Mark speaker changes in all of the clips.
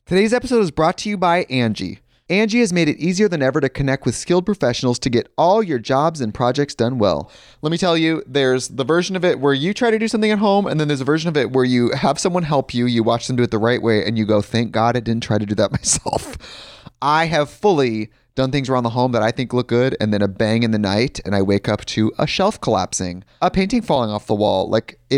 Speaker 1: Today's episode is brought to you by Angie. Angie has made it easier than ever to connect with skilled professionals to get all your jobs and projects done well. Let me tell you, there's the version of it where you try to do something at home, and then there's a version of it where you have someone help you, you watch them do it the right way, and you go, thank God I didn't try to do that myself. I have fully done things around the home that I think look good, and then a bang in the night, and I wake up to a shelf collapsing, a painting falling off the wall.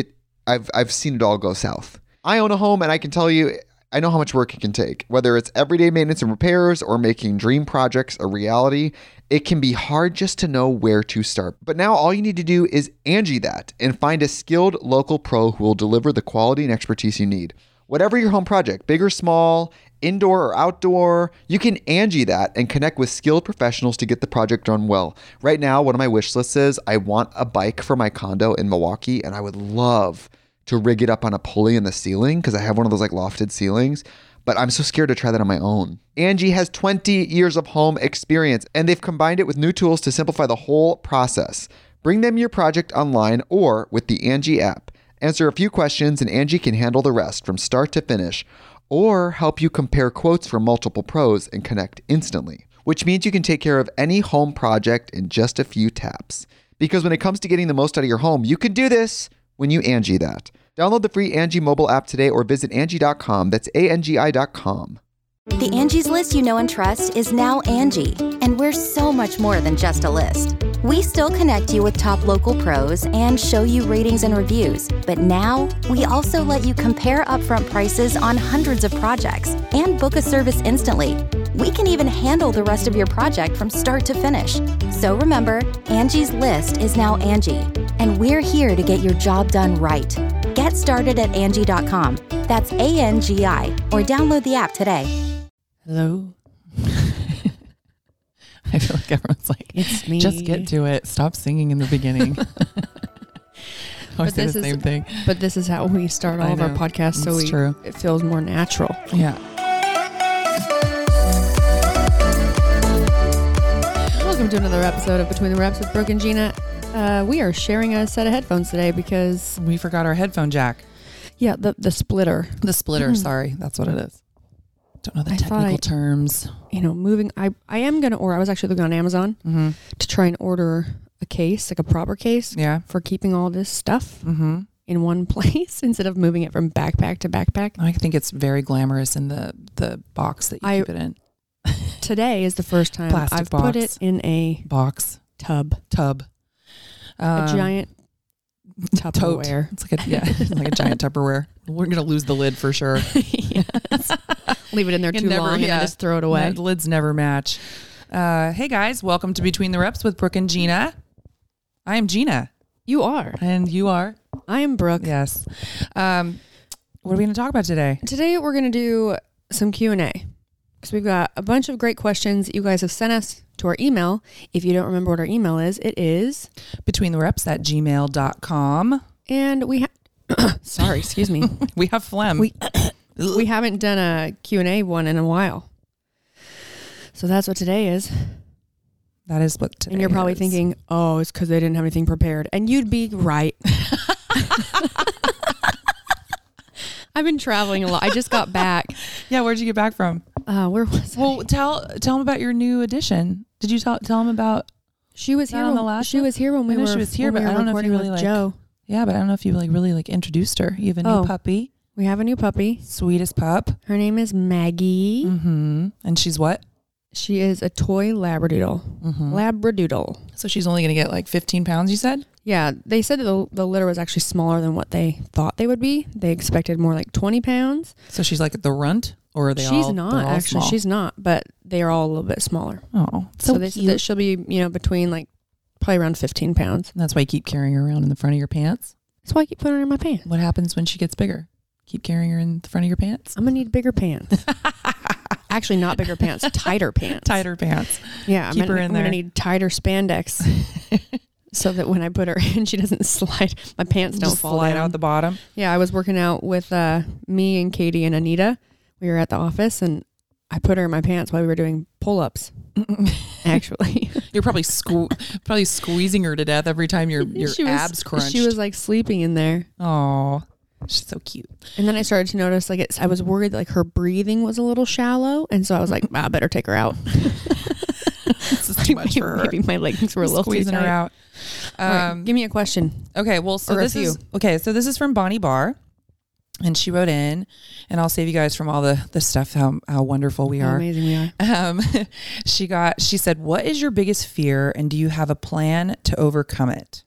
Speaker 1: I've seen it all go south. I own a home, and I can tell you, I know how much work it can take. Whether it's everyday maintenance and repairs or making dream projects a reality, it can be hard just to know where to start. But now all you need to do is Angie that and find a skilled local pro who will deliver the quality and expertise you need. Whatever your home project, big or small, indoor or outdoor, you can Angie that and connect with skilled professionals to get the project done well. Right now, one of my wish lists is I want a bike for my condo in Milwaukee, and I would love to rig it up on a pulley in the ceiling because I have one of those like lofted ceilings, but I'm so scared to try that on my own. Angie has 20 years of home experience, and they've combined it with new tools to simplify the whole process. Bring them your project online or with the Angie app. Answer a few questions and Angie can handle the rest from start to finish, or help you compare quotes from multiple pros and connect instantly, which means you can take care of any home project in just a few taps. Because when it comes to getting the most out of your home, you can do this when you Angie that. Download the free Angie mobile app today or visit Angie.com. That's ANGI.com.
Speaker 2: The Angie's List you know and trust is now Angie, and we're so much more than just a list. We still connect you with top local pros and show you ratings and reviews, but now we also let you compare upfront prices on hundreds of projects and book a service instantly. We can even handle the rest of your project from start to finish. So remember, Angie's List is now Angie, and we're here to get your job done right. Get started at Angie.com. That's ANGI, or download the app today.
Speaker 3: Hello. I feel like everyone's like,
Speaker 4: it's me.
Speaker 3: Just get to it. Stop singing in the beginning. I say the same thing.
Speaker 4: But this is how we start all of our podcasts, so it feels more natural.
Speaker 3: Yeah.
Speaker 4: Welcome to another episode of Between the Reps with Brooke and Gina. We are sharing a set of headphones today because
Speaker 3: we forgot our headphone jack.
Speaker 4: Yeah, the splitter.
Speaker 3: The splitter, sorry. That's what it is. Don't know the technical terms.
Speaker 4: Moving. I am going to order. I was actually looking on Amazon to try and order a case, like a proper case for keeping all this stuff in one place instead of moving it from backpack to backpack.
Speaker 3: I think it's very glamorous in the box that you keep it in.
Speaker 4: Today is the first time I've put it in a
Speaker 3: box.
Speaker 4: Tub. A giant Tupperware.
Speaker 3: It's like a giant Tupperware. We're going to lose the lid for sure.
Speaker 4: Yes. Leave it in there too long and just throw it away.
Speaker 3: The lids never match. Hey guys, welcome to Between the Reps with Brooke and Gina. I am Gina.
Speaker 4: You are.
Speaker 3: And you are?
Speaker 4: I am Brooke.
Speaker 3: Yes. What are we going to talk about today?
Speaker 4: Today we're going to do some Q&A. Because we've got a bunch of great questions you guys have sent us to our email. If you don't remember what our email is, it is betweenthereps@gmail.com. And we have, sorry, excuse me.
Speaker 3: We have phlegm.
Speaker 4: We haven't done a Q&A one in a while. So that's what today is.
Speaker 3: That is what today is.
Speaker 4: And you're probably thinking, oh, it's because they didn't have anything prepared. And you'd be right. I've been traveling a lot. I just got back.
Speaker 3: Yeah, where'd you get back from?
Speaker 4: Where was I?
Speaker 3: Well, tell them about your new edition. Did you tell them about?
Speaker 4: She was here on the last. She was here when we were.
Speaker 3: She was here, but I don't know if you really
Speaker 4: Joe.
Speaker 3: Yeah, but I don't know if you really introduced her. You have a new puppy.
Speaker 4: We have a new puppy.
Speaker 3: Sweetest pup.
Speaker 4: Her name is Maggie.
Speaker 3: Mm-hmm. And she's what?
Speaker 4: She is a toy Labradoodle.
Speaker 3: Mm-hmm.
Speaker 4: Labradoodle.
Speaker 3: So she's only going to get like 15 pounds, you said?
Speaker 4: Yeah. They said that the litter was actually smaller than what they thought they would be. They expected more like 20 pounds.
Speaker 3: So she's like the runt? Or are they
Speaker 4: She's not, actually. Small? She's not, but they are all a little bit smaller.
Speaker 3: Oh,
Speaker 4: so they said that she'll be, between like probably around 15 pounds.
Speaker 3: And that's why you keep carrying her around in the front of your pants?
Speaker 4: That's why I keep putting her in my pants.
Speaker 3: What happens when she gets bigger? Keep carrying her in the front of your pants?
Speaker 4: I'm going to need bigger pants. Actually, not bigger pants, tighter pants.
Speaker 3: Tighter pants.
Speaker 4: Yeah,
Speaker 3: keep her in
Speaker 4: I'm
Speaker 3: there.
Speaker 4: going to need tighter spandex so that when I put her in, she doesn't slide. My pants don't fall
Speaker 3: slide
Speaker 4: down.
Speaker 3: out the bottom.
Speaker 4: Yeah, I was working out with me and Katie and Anita. We were at the office and I put her in my pants while we were doing pull-ups. Actually,
Speaker 3: you're probably squeezing her to death every time your abs crunch.
Speaker 4: She was like sleeping in there.
Speaker 3: Oh, She's so cute.
Speaker 4: And then I started to notice, like, I was worried, like, her breathing was a little shallow. And so I was like, I better take her out.
Speaker 3: This is too much for her.
Speaker 4: Maybe my leggings were a little
Speaker 3: squeezing
Speaker 4: too tight.
Speaker 3: her out.
Speaker 4: Right, give me a question.
Speaker 3: Okay, well, so
Speaker 4: Or a
Speaker 3: this is So this is from Bonnie Barr, and she wrote in, and I'll save you guys from all the stuff how wonderful we
Speaker 4: How
Speaker 3: are.
Speaker 4: amazing we are.
Speaker 3: She said, "What is your biggest fear, and do you have a plan to overcome it?"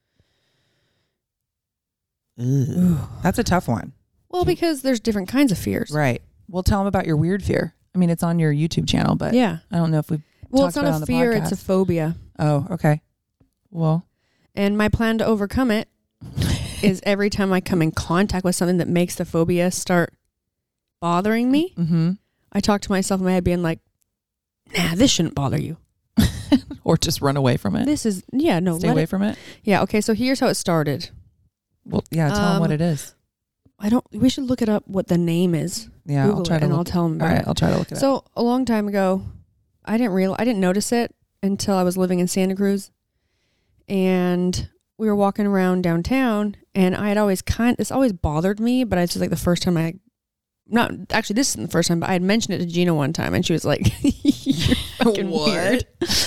Speaker 3: Ooh, that's a tough one.
Speaker 4: Well, because there's different kinds of fears.
Speaker 3: Right. Well, tell them about your weird fear. I mean, it's on your YouTube channel, but
Speaker 4: Yeah.
Speaker 3: I don't know if we've
Speaker 4: Well,
Speaker 3: talked
Speaker 4: it's not
Speaker 3: about it
Speaker 4: a
Speaker 3: on the
Speaker 4: fear,
Speaker 3: podcast.
Speaker 4: it's a phobia.
Speaker 3: Oh, okay. Well,
Speaker 4: And my plan to overcome it is every time I come in contact with something that makes the phobia start bothering me, I talk to myself in my head being like, nah, this shouldn't bother you.
Speaker 3: or just run away from it.
Speaker 4: This is, no.
Speaker 3: Stay away from it.
Speaker 4: Yeah, okay, so here's how it started.
Speaker 3: Well, yeah, tell them what it is.
Speaker 4: We should look it up what the name is.
Speaker 3: Yeah,
Speaker 4: Google
Speaker 3: I'll try
Speaker 4: it
Speaker 3: to
Speaker 4: and
Speaker 3: look.
Speaker 4: I'll tell them about
Speaker 3: All right,
Speaker 4: it.
Speaker 3: I'll try to look it up.
Speaker 4: So a long time ago, I didn't notice it until I was living in Santa Cruz, and we were walking around downtown, and I had this always bothered me, but it's just like the first time this isn't the first time, but I had mentioned it to Gina one time, and she was like, "You're fucking weird."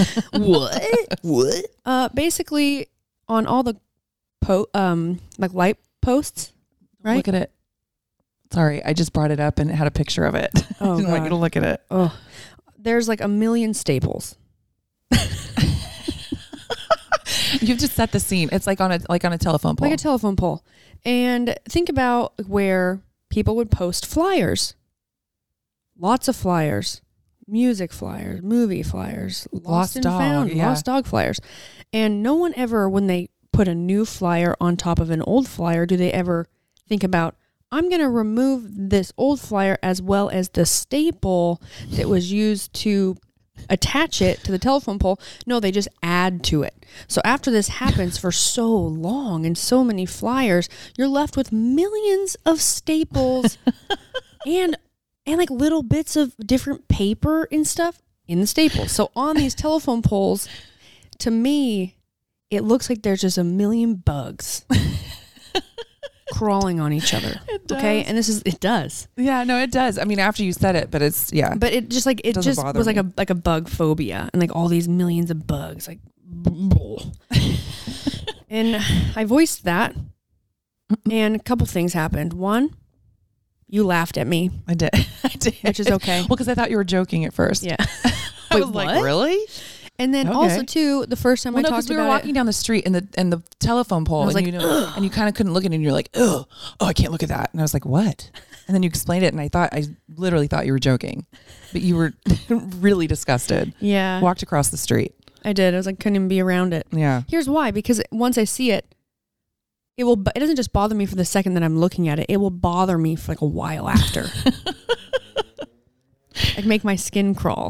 Speaker 4: What? Basically, on all the like light posts, right?
Speaker 3: Look at it. Sorry, I just brought it up and it had a picture of it.
Speaker 4: Oh,
Speaker 3: I didn't want you to look at it.
Speaker 4: Oh, there's like a million staples.
Speaker 3: You've just set the scene. It's like on a telephone pole.
Speaker 4: Like a telephone pole. And think about where people would post flyers. Lots of flyers. Music flyers, movie flyers, lost and
Speaker 3: dog,
Speaker 4: found,
Speaker 3: yeah.
Speaker 4: lost dog flyers. And no one ever, when they put a new flyer on top of an old flyer, do they ever think about, I'm going to remove this old flyer as well as the staple that was used to attach it to the telephone pole. No, they just add to it. So after this happens for so long and so many flyers, you're left with millions of staples and like little bits of different paper and stuff in the staples. So on these telephone poles, to me, it looks like there's just a million bugs crawling on each other.
Speaker 3: It does.
Speaker 4: Okay, and it does.
Speaker 3: Yeah, no, it does. I mean, after you said it, but it's
Speaker 4: But it just like
Speaker 3: Doesn't
Speaker 4: just
Speaker 3: bother
Speaker 4: was
Speaker 3: me.
Speaker 4: like a bug phobia, and like all these millions of bugs, like. And I voiced that, and a couple things happened. One, you laughed at me.
Speaker 3: I did,
Speaker 4: Which is okay.
Speaker 3: Well, because I thought you were joking at first.
Speaker 4: Yeah.
Speaker 3: I was like, really?
Speaker 4: And then
Speaker 3: Okay.
Speaker 4: also too, the first time
Speaker 3: Well,
Speaker 4: I
Speaker 3: no,
Speaker 4: talked
Speaker 3: because we
Speaker 4: about
Speaker 3: were walking down the street and the telephone pole,
Speaker 4: I was
Speaker 3: and
Speaker 4: like,
Speaker 3: and you kind of couldn't look at it, and you're like, oh, I can't look at that, and I was like, what? And then you explained it, and I literally thought you were joking, but you were really disgusted.
Speaker 4: Yeah,
Speaker 3: Walked across the street.
Speaker 4: I did. I was like, couldn't even be around it.
Speaker 3: Yeah.
Speaker 4: Here's why: because once I see it, it doesn't just bother me for the second that I'm looking at it. It will bother me for like a while after. Like make my skin crawl.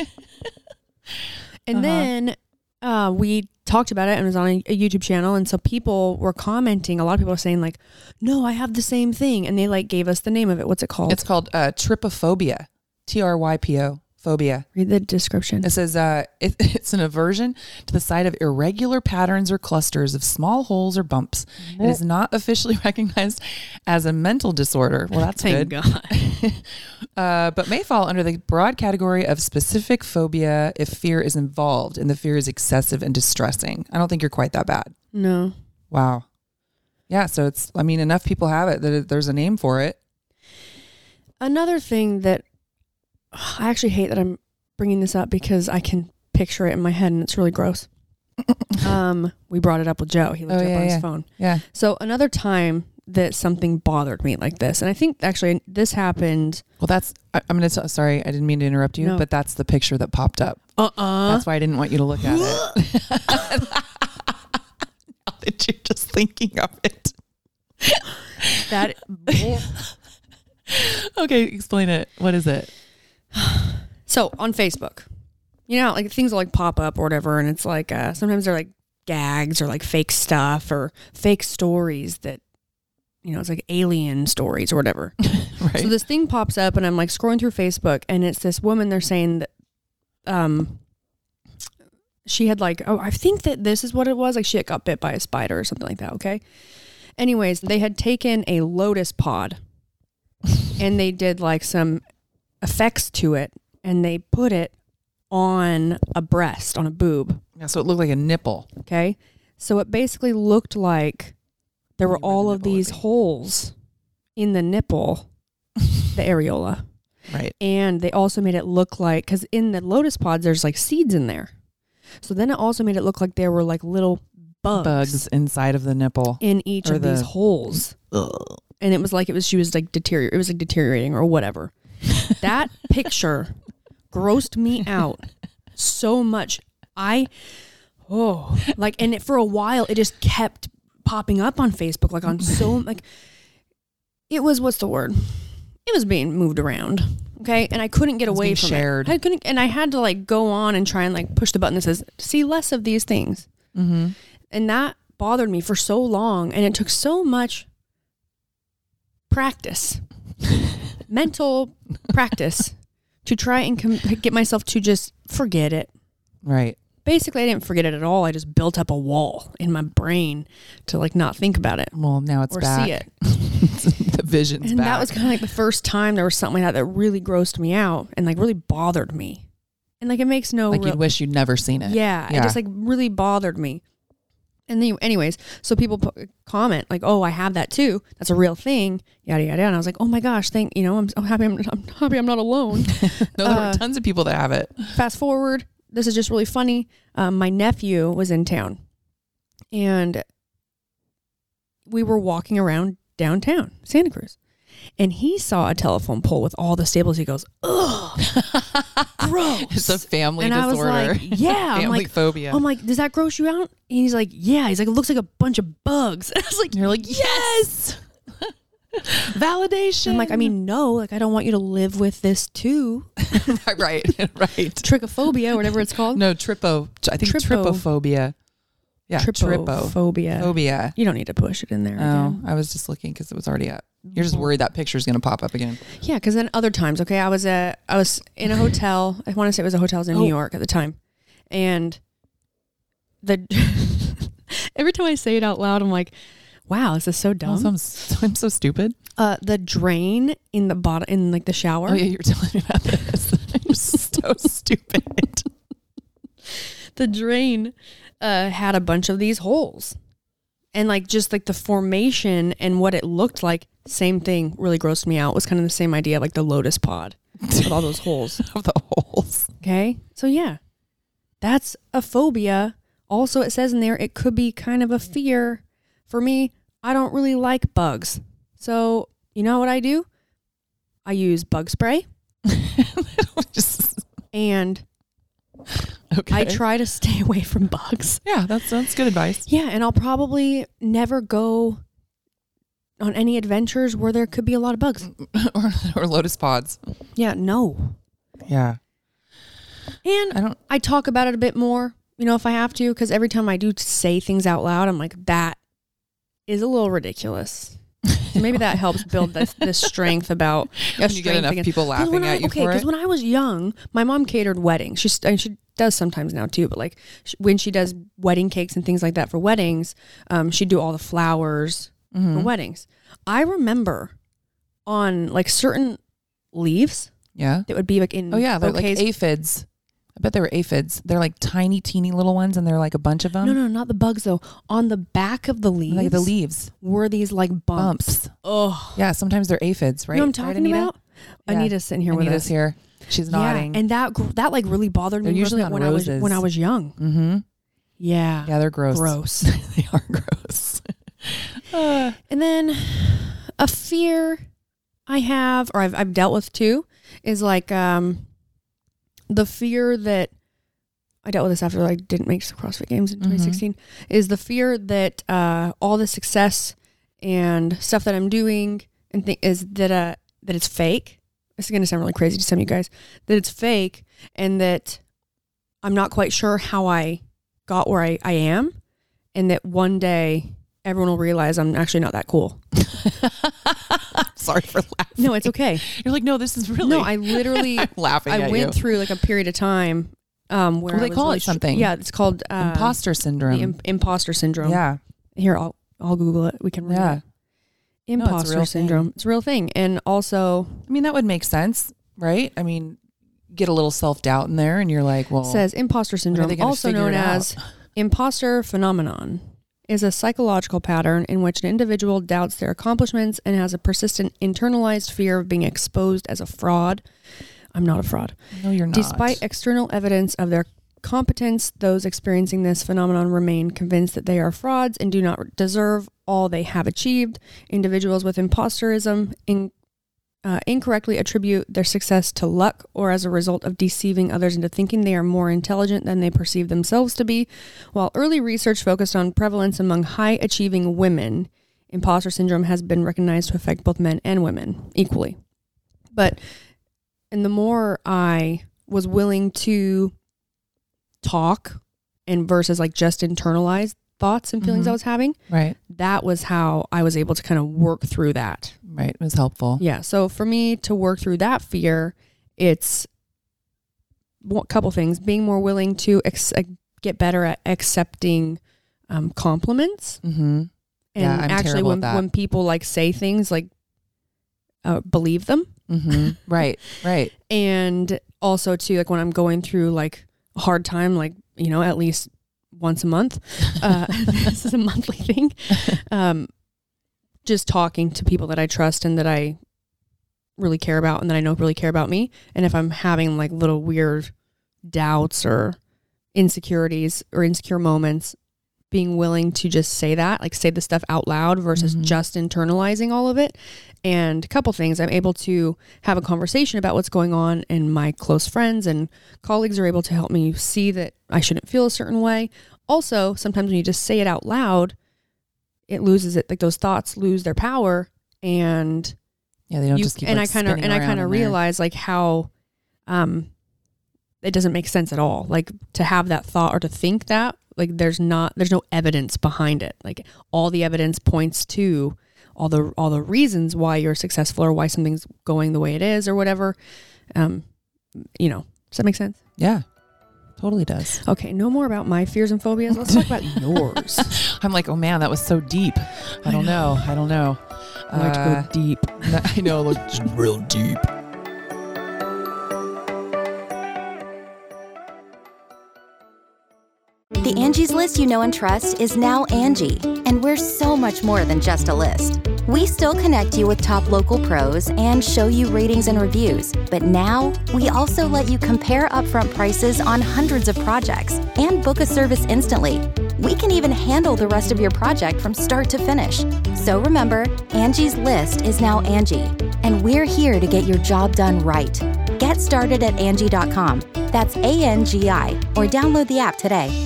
Speaker 4: And then we talked about it, and it was on a YouTube channel, and so people were commenting. A lot of people are saying like, no, I have the same thing, and they like gave us the name of it. What's it called?
Speaker 3: It's called trypophobia. TRYPO. Phobia.
Speaker 4: Read the description.
Speaker 3: It says it's an aversion to the sight of irregular patterns or clusters of small holes or bumps. It is not officially recognized as a mental disorder. Well, that's
Speaker 4: Thank
Speaker 3: good.
Speaker 4: God.
Speaker 3: But may fall under the broad category of specific phobia if fear is involved and the fear is excessive and distressing. I don't think you're quite that bad.
Speaker 4: No.
Speaker 3: Wow. Yeah, so enough people have it that there's a name for it.
Speaker 4: Another thing that I actually hate that I'm bringing this up because I can picture it in my head and it's really gross. We brought it up with Joe. He looked it up on his phone.
Speaker 3: Yeah.
Speaker 4: So another time that something bothered me like this, and I think actually this happened.
Speaker 3: Well, I'm going to sorry, I didn't mean to interrupt you, but that's the picture that popped up. That's why I didn't want you to look at it. Now that you're just thinking of it.
Speaker 4: That
Speaker 3: Okay, explain it. What is it?
Speaker 4: So on Facebook, like things will like pop up or whatever, and it's like sometimes they're like gags or like fake stuff or fake stories that it's like alien stories or whatever.
Speaker 3: Right.
Speaker 4: So this thing pops up, and I'm like scrolling through Facebook, and it's this woman. They're saying that she had like, I think that this is what it was. Like she had got bit by a spider or something like that. Okay. Anyways, they had taken a lotus pod and they did like some effects to it and they put it on a breast, on a boob.
Speaker 3: Yeah, so it looked like a nipple.
Speaker 4: Okay. So it basically looked like there were all of these holes in the nipple, the areola.
Speaker 3: Right.
Speaker 4: And they also made it look like, because in the lotus pods, there's like seeds in there. So then it also made it look like there were like little bugs
Speaker 3: inside of the nipple
Speaker 4: in each of these holes. And it was like, she was like deteriorating or whatever. That picture grossed me out so much. And for a while, it just kept popping up on Facebook, like on it was, what's the word? It was being moved around. Okay. And I couldn't get away from it. I had to like go on and try and like push the button that says, see less of these things.
Speaker 3: Mm-hmm.
Speaker 4: And that bothered me for so long. And it took so much practice, mental practice to try and get myself to just forget it.
Speaker 3: Right.
Speaker 4: Basically, I didn't forget it at all. I just built up a wall in my brain to like not think about it.
Speaker 3: Well, now it's back.
Speaker 4: Or see it.
Speaker 3: The vision's
Speaker 4: and
Speaker 3: back.
Speaker 4: That was kind of like the first time there was something like that really grossed me out and like really bothered me. And like it makes no...
Speaker 3: Like you'd wish you'd never seen it.
Speaker 4: Yeah. It just like really bothered me. And then anyways, so people comment like, oh, I have that too. That's a real thing. Yada, yada. And I was like, oh my gosh, I'm happy I'm not alone.
Speaker 3: No, there were tons of people that have it.
Speaker 4: Fast forward. This is just really funny. My nephew was in town and we were walking around downtown Santa Cruz and he saw a telephone pole with all the staples. He goes, ugh, gross.
Speaker 3: It's a family
Speaker 4: and
Speaker 3: disorder.
Speaker 4: I was like, yeah.
Speaker 3: Family phobia.
Speaker 4: I'm like, does that gross you out? And he's like, yeah. He's like, it looks like a bunch of bugs. And I was like,
Speaker 3: you're like, yes. Validation.
Speaker 4: I'm like, I mean, no, like I don't want you to live with this too.
Speaker 3: right.
Speaker 4: Trichophobia, whatever it's called.
Speaker 3: No, I think trypophobia. Yeah,
Speaker 4: trypophobia.
Speaker 3: Phobia.
Speaker 4: You don't need to push it in there.
Speaker 3: Oh,
Speaker 4: again.
Speaker 3: I was just looking because it was already up. You're just worried that picture's going to pop up again.
Speaker 4: Yeah, because then other times, okay, I was in a hotel. I want to say it was a hotel in New York at the time, and every time I say it out loud, I'm like, wow, this is so dumb.
Speaker 3: I'm so stupid.
Speaker 4: The drain in the bottom, in like the shower.
Speaker 3: Oh yeah, you're telling me about this. You're so stupid.
Speaker 4: The drain had a bunch of these holes. And like just like the formation and what it looked like, same thing really grossed me out. It was kind of the same idea, like the lotus pod with all those holes.
Speaker 3: Of the holes.
Speaker 4: Okay. So yeah, that's a phobia. Also, it says in there, it could be kind of a fear. For me, I don't really like bugs. So you know what I do? I use bug spray. And I try to stay away from bugs.
Speaker 3: Yeah, that's good advice.
Speaker 4: Yeah, and I'll probably never go on any adventures where there could be a lot of bugs.
Speaker 3: or lotus pods.
Speaker 4: Yeah, no.
Speaker 3: Yeah.
Speaker 4: And I talk about it a bit more, if I have to, because every time I do say things out loud, I'm like, that is a little ridiculous. So maybe that helps build this strength about
Speaker 3: when you get enough people laughing at you for it.
Speaker 4: Because when I was young, my mom catered weddings. She does sometimes now too, but like when she does wedding cakes and things like that for weddings, she'd do all the flowers for weddings. I remember on like certain leaves, that would be like in
Speaker 3: they're like aphids. I bet they were aphids. They're like tiny, teeny little ones, and they're like a bunch of them.
Speaker 4: No, not the bugs though. On the back of the leaves,
Speaker 3: like the leaves
Speaker 4: were these like bumps.
Speaker 3: Oh, yeah. Sometimes they're aphids, right?
Speaker 4: You know what I'm talking about? Yeah. Anita's sitting here with us.
Speaker 3: Anita's here. She's nodding.
Speaker 4: And that like really bothered me.
Speaker 3: They're usually on roses.
Speaker 4: when I was young.
Speaker 3: Mm-hmm.
Speaker 4: Yeah.
Speaker 3: Yeah, they're gross.
Speaker 4: Gross.
Speaker 3: They are gross.
Speaker 4: And then a fear I have, or I've dealt with too, is like the fear that I dealt with this after I didn't make the CrossFit Games in 2016, is the fear that all the success and stuff that I'm doing and is that it's fake. This is going to sound really crazy to some of you guys, that it's fake and that I'm not quite sure how I got where I am, and that one day everyone will realize I'm actually not that cool.
Speaker 3: Sorry for laughing.
Speaker 4: No, it's okay.
Speaker 3: You're like, no, this is really...
Speaker 4: No, I literally...
Speaker 3: I'm laughing at you.
Speaker 4: I went through like a period of time where
Speaker 3: they call it something.
Speaker 4: Yeah, it's called...
Speaker 3: imposter syndrome.
Speaker 4: The imposter syndrome.
Speaker 3: Yeah.
Speaker 4: Here, I'll I'll Google it. We can read it. Imposter syndrome. It's a real thing. And also,
Speaker 3: I mean, that would make sense, right? I mean, get a little self-doubt in there and you're like, well,
Speaker 4: it says imposter syndrome, also known as imposter phenomenon, is a psychological pattern in which an individual doubts their accomplishments and has a persistent internalized fear of being exposed as a fraud. I'm not a fraud.
Speaker 3: No, you're not.
Speaker 4: Despite external evidence of their competence, those experiencing this phenomenon remain convinced that they are frauds and do not deserve all they have achieved. Individuals with imposterism incorrectly attribute their success to luck or as a result of deceiving others into thinking they are more intelligent than they perceive themselves to be. While early research focused on prevalence among high-achieving women, imposter syndrome has been recognized to affect both men and women equally. And the more I was willing to talk and versus like just internalize thoughts and feelings I was having,
Speaker 3: right,
Speaker 4: that was how I was able to kind of work through that.
Speaker 3: Right. It was helpful.
Speaker 4: Yeah. So for me to work through that fear, it's a couple things: being more willing to get better at accepting compliments.
Speaker 3: Mm-hmm.
Speaker 4: And
Speaker 3: I'm
Speaker 4: actually when people like say things, like believe them.
Speaker 3: Mm-hmm. Right.
Speaker 4: And also too, like when I'm going through like a hard time, like, you know, at least once a month, this is a monthly thing. Just talking to people that I trust and that I really care about and that I know really care about me. And if I'm having like little weird doubts or insecurities or insecure moments, being willing to just say that, like say the stuff out loud versus just internalizing all of it. And a couple things, I'm able to have a conversation about what's going on, and my close friends and colleagues are able to help me see that I shouldn't feel a certain way. Also, sometimes when you just say it out loud, it loses it. Like those thoughts lose their power, and
Speaker 3: yeah, they don't just keep. And
Speaker 4: like, I kind of realize like how, it doesn't make sense at all. Like to have that thought or to think that, like there's no evidence behind it. Like all the evidence points to all the reasons why you're successful or why something's going the way it is or whatever. You know, does that make sense?
Speaker 3: Yeah, totally does.
Speaker 4: Okay, no more about my fears and phobias. Let's talk about yours.
Speaker 3: I'm like, oh man, that was so deep. I don't know.
Speaker 4: I like to go deep.
Speaker 3: I know, like just real deep.
Speaker 2: The Angie's List you know and trust is now Angie, and we're so much more than just a list. We still connect you with top local pros and show you ratings and reviews, but now we also let you compare upfront prices on hundreds of projects and book a service instantly. We can even handle the rest of your project from start to finish. So remember, Angie's List is now Angie, and we're here to get your job done right. Get started at Angie.com. That's ANGI, or download the app today.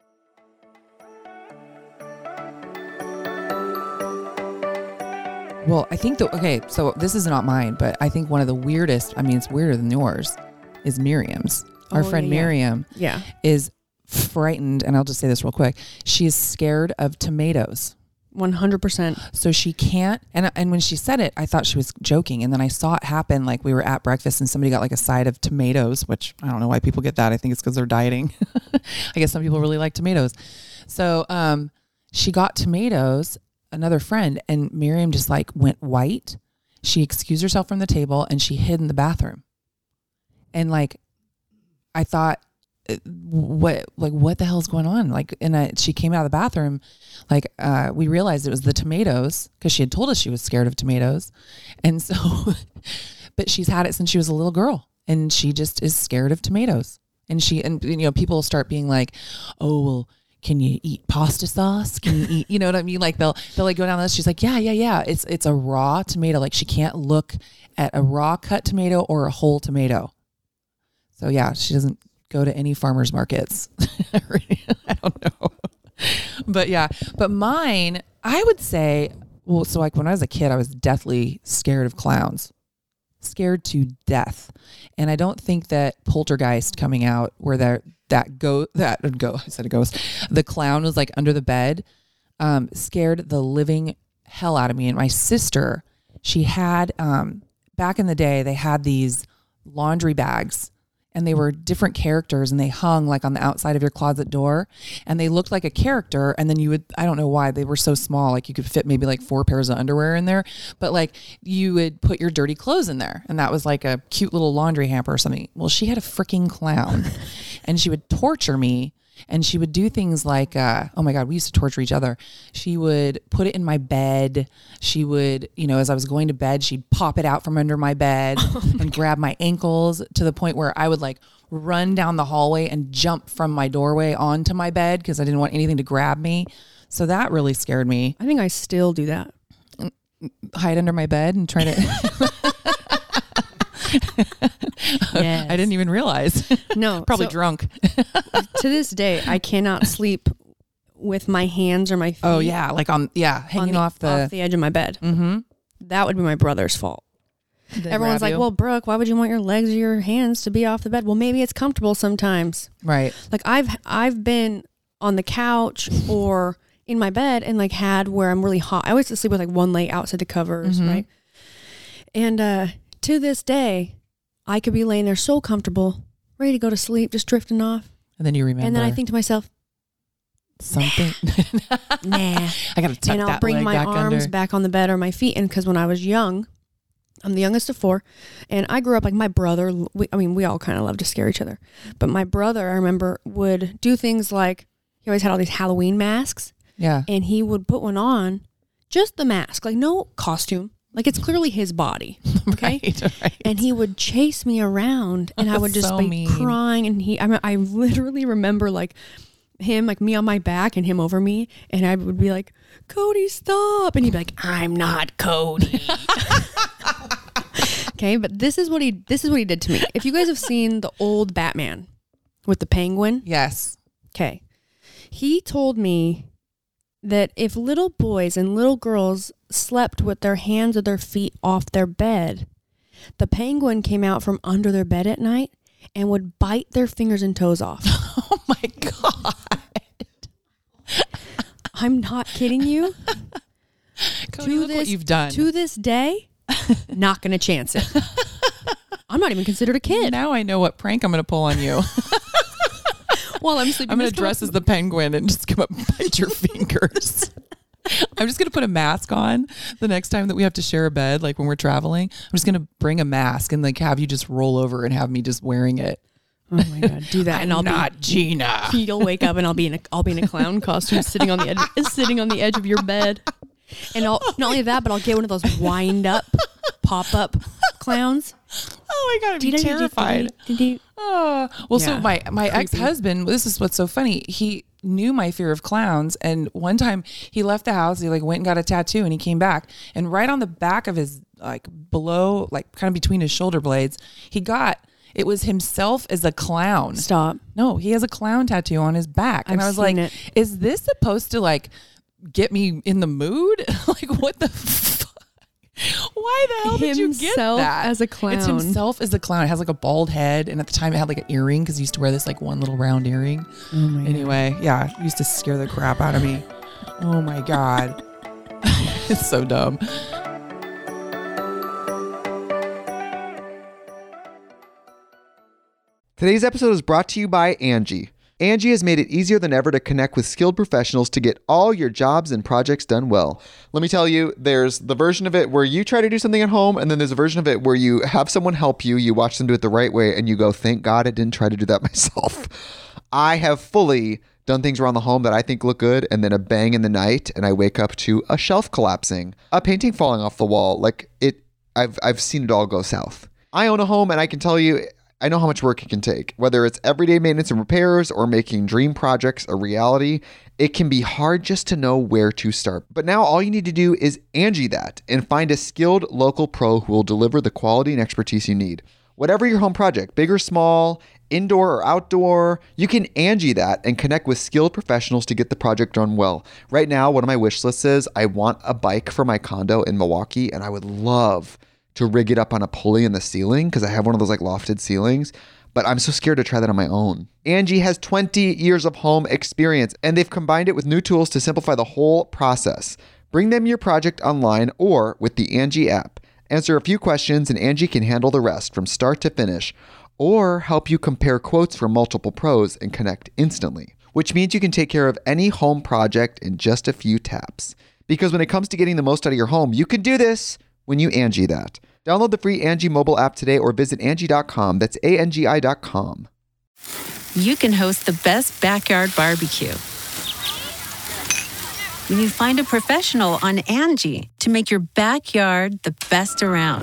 Speaker 3: Well, I think so this is not mine, but I think one of the weirdest, I mean, it's weirder than yours, is Miriam's. Our friend Miriam is frightened, and I'll just say this real quick. She is scared of tomatoes.
Speaker 4: 100%.
Speaker 3: So she can't, and when she said it, I thought she was joking, and then I saw it happen, like we were at breakfast and somebody got like a side of tomatoes, which I don't know why people get that. I think it's because they're dieting. I guess some people really like tomatoes. So she got tomatoes, another friend, and Miriam just like went white. She excused herself from the table and she hid in the bathroom. And like, I thought, what the hell's going on? Like, and she came out of the bathroom, like, we realized it was the tomatoes because she had told us she was scared of tomatoes. And so, but she's had it since she was a little girl, and she just is scared of tomatoes. And you know, people will start being like, oh, well, can you eat pasta sauce? Can you eat, you know what I mean? Like they'll like go down this. She's like, yeah. It's a raw tomato. Like she can't look at a raw cut tomato or a whole tomato. So yeah, she doesn't go to any farmers markets. I don't know. But yeah, but mine, I would say, well, so like when I was a kid, I was deathly scared of clowns. Scared to death. And I don't think that Poltergeist coming out where the clown was like under the bed, scared the living hell out of me. And my sister, she had, back in the day, they had these laundry bags, and they were different characters, and they hung like on the outside of your closet door, and they looked like a character. And then you would, I don't know why, they were so small, like you could fit maybe like 4 pairs of underwear in there, but like you would put your dirty clothes in there, and that was like a cute little laundry hamper or something. Well, she had a freaking clown and she would torture me. And she would do things like, oh my God, we used to torture each other. She would put it in my bed. She would, as I was going to bed, she'd pop it out from under my bed and grab my ankles, to the point where I would like run down the hallway and jump from my doorway onto my bed because I didn't want anything to grab me. So that really scared me.
Speaker 4: I think I still do that.
Speaker 3: Hide under my bed and try to... Yes. I didn't even realize.
Speaker 4: No.
Speaker 3: Probably drunk.
Speaker 4: To this day, I cannot sleep with my hands or my feet.
Speaker 3: Oh yeah. Like hanging off the
Speaker 4: edge of my bed.
Speaker 3: Mm-hmm.
Speaker 4: That would be my brother's fault. Everyone's like, well, Brooke, why would you want your legs or your hands to be off the bed? Well, maybe it's comfortable sometimes.
Speaker 3: Right.
Speaker 4: Like I've been on the couch or in my bed and like had where I'm really hot. I always sleep with like one leg outside the covers, right? And to this day, I could be laying there so comfortable, ready to go to sleep, just drifting off.
Speaker 3: And then you remember.
Speaker 4: And then I think to myself,
Speaker 3: something.
Speaker 4: Nah.
Speaker 3: I got to tuck
Speaker 4: and I'll
Speaker 3: that
Speaker 4: bring
Speaker 3: leg
Speaker 4: my
Speaker 3: back
Speaker 4: arms
Speaker 3: under.
Speaker 4: back on the bed or my feet. And because when I was young, I'm the youngest of 4, and I grew up like my brother. We all kind of love to scare each other. But my brother, I remember, would do things like, he always had all these Halloween masks.
Speaker 3: Yeah.
Speaker 4: And he would put one on, just the mask, like no costume. Like it's clearly his body. Okay.
Speaker 3: Right.
Speaker 4: And he would chase me around, and I would just be crying. And I literally remember like him, like me on my back and him over me. And I would be like, Cody, stop. And he'd be like, I'm not Cody. Okay. But this is what he did to me. If you guys have seen the old Batman with the penguin.
Speaker 3: Yes.
Speaker 4: Okay. He told me that if little boys and little girls slept with their hands or their feet off their bed, the penguin came out from under their bed at night and would bite their fingers and toes off.
Speaker 3: Oh my God.
Speaker 4: I'm not kidding you.
Speaker 3: Cody, look what you've done.
Speaker 4: To this day, not going to chance it. I'm not even considered a kid.
Speaker 3: Now I know what prank I'm going to pull on you.
Speaker 4: While I'm sleeping,
Speaker 3: I'm going to dress as the penguin and just come up and bite your fingers. I'm just going to put a mask on the next time that we have to share a bed, like when we're traveling. I'm just going to bring a mask and like have you just roll over and have me just wearing it.
Speaker 4: Oh my God, do that. And I'll
Speaker 3: not Gina.
Speaker 4: You'll wake up and I'll be in a clown costume sitting on the edge of your bed. And not only that, but I'll get one of those wind up, pop up clowns.
Speaker 3: Oh my God, I'd be terrified. So my ex-husband, this is what's so funny. He knew my fear of clowns. And one time he left the house, he like went and got a tattoo, and he came back, and right on the back of his, like below, like kind of between his shoulder blades, it was himself as a clown.
Speaker 4: Stop.
Speaker 3: No, he has a clown tattoo on his back. And I was like, is this supposed to like get me in the mood? Like what the fuck? Why the hell did you get that?
Speaker 4: As a clown.
Speaker 3: It's himself as a clown. It has like a bald head, and at the time it had like an earring because he used to wear this like one little round earring.
Speaker 4: Oh my
Speaker 3: anyway, God. Yeah, it used to scare the crap out of me. Oh my God. It's so dumb.
Speaker 1: Today's episode is brought to you by Angie. Angie has made it easier than ever to connect with skilled professionals to get all your jobs and projects done well. Let me tell you, there's the version of it where you try to do something at home, and then there's a version of it where you have someone help you, you watch them do it the right way, and you go, thank God I didn't try to do that myself. I have fully done things around the home that I think look good, and then a bang in the night, and I wake up to a shelf collapsing, a painting falling off the wall. Like I've seen it all go south. I own a home, and I can tell you, I know how much work it can take. Whether it's everyday maintenance and repairs or making dream projects a reality, it can be hard just to know where to start. But now all you need to do is Angie that and find a skilled local pro who will deliver the quality and expertise you need. Whatever your home project, big or small, indoor or outdoor, you can Angie that and connect with skilled professionals to get the project done well. Right now, one of my wish lists is I want a bike for my condo in Milwaukee, and I would love to rig it up on a pulley in the ceiling because I have one of those like lofted ceilings, but I'm so scared to try that on my own. Angie has 20 years of home experience, and they've combined it with new tools to simplify the whole process. Bring them your project online or with the Angie app. Answer a few questions and Angie can handle the rest from start to finish. or help you compare quotes from multiple pros and connect instantly, which means you can take care of any home project in just a few taps. Because when it comes to getting the most out of your home, you can do this when you Angie that. Download the free Angie mobile app today or visit Angie.com. That's ANGI.com.
Speaker 5: You can host the best backyard barbecue when you find a professional on Angie to make your backyard the best around.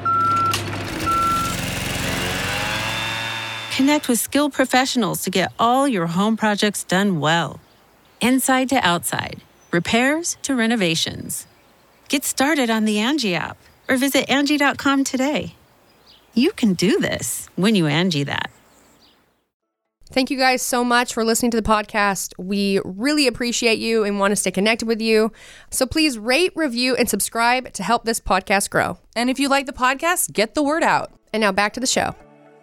Speaker 5: Connect with skilled professionals to get all your home projects done well. Inside to outside, repairs to renovations. Get started on the Angie app or visit Angie.com today. You can do this when you Angie that.
Speaker 6: Thank you guys so much for listening to the podcast. We really appreciate you and want to stay connected with you. So please rate, review, and subscribe to help this podcast grow.
Speaker 3: And if you like the podcast, get the word out.
Speaker 6: And now back to the show.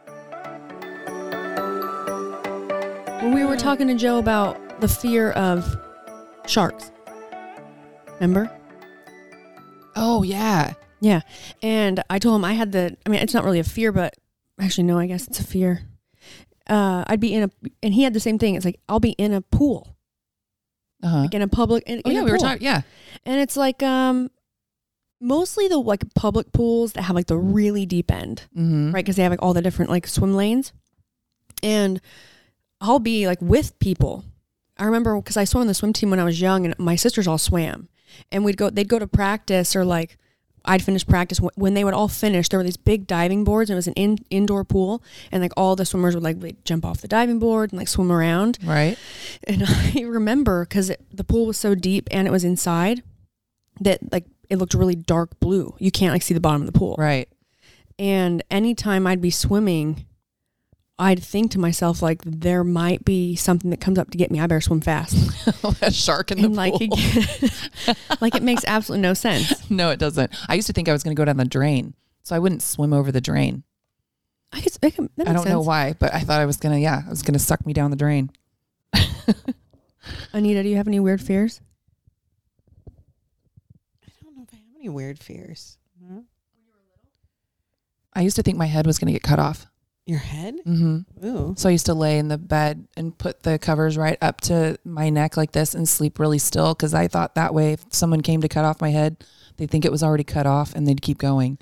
Speaker 4: When we were talking to Joe about the fear of sharks. Remember?
Speaker 3: Oh, yeah.
Speaker 4: Yeah. And I told him I had it's not really a fear, but actually, no, I guess it's a fear. I'd be and he had the same thing. It's like, I'll be in a pool. Like in a public, we
Speaker 3: were talking, yeah.
Speaker 4: And it's like, mostly the like public pools that have like the really deep end, right? Because they have like all the different like swim lanes. And I'll be like with people. I remember because I swam in the swim team when I was young and my sisters all swam. And they'd go to practice or like I'd finish practice. When they would all finish, there were these big diving boards and it was an indoor pool. And like all the swimmers would like jump off the diving board and like swim around.
Speaker 3: Right.
Speaker 4: And I remember because the pool was so deep and it was inside that like it looked really dark blue. You can't like see the bottom of the pool.
Speaker 3: Right.
Speaker 4: And anytime I'd be swimming, I'd think to myself, like, there might be something that comes up to get me. I better swim fast.
Speaker 3: A shark in the
Speaker 4: pool. Like, it makes absolutely no sense.
Speaker 3: No, it doesn't. I used to think I was going to go down the drain, so I wouldn't swim over the drain.
Speaker 4: I don't
Speaker 3: know why, but I thought I was going to suck me down the drain.
Speaker 4: Anita, do you have any weird fears?
Speaker 7: I don't know if I have any weird fears.
Speaker 3: I used to think my head was going to get cut off.
Speaker 7: Your head?
Speaker 3: Mm-hmm.
Speaker 7: Ooh.
Speaker 3: So I used to lay in the bed and put the covers right up to my neck like this and sleep really still because I thought that way if someone came to cut off my head, they'd think it was already cut off and they'd keep going.